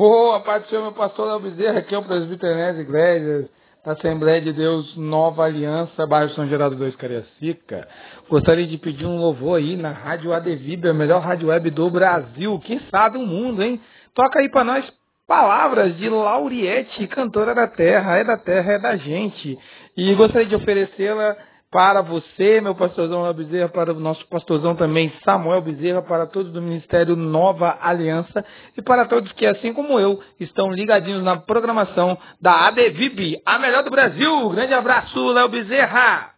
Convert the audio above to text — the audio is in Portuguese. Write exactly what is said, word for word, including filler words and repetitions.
Boa, Pai do Senhor, meu pastor Léo Bezerra, aqui é o presbítero Enés Iglesias, da Assembleia de Deus Nova Aliança, bairro São Geraldo dois, Cariacica. Gostaria de pedir um louvor aí na Rádio A D V I B, a melhor rádio web do Brasil, quem sabe do mundo, hein? Toca aí pra nós palavras de Lauriette, cantora da terra, é da terra, é da gente. E gostaria de oferecê-la para você, meu pastorzão Léo Bezerra, para o nosso pastorzão também Samuel Bezerra, para todos do Ministério Nova Aliança e para todos que, assim como eu, estão ligadinhos na programação da A D V I B, a melhor do Brasil. Grande abraço, Léo Bezerra!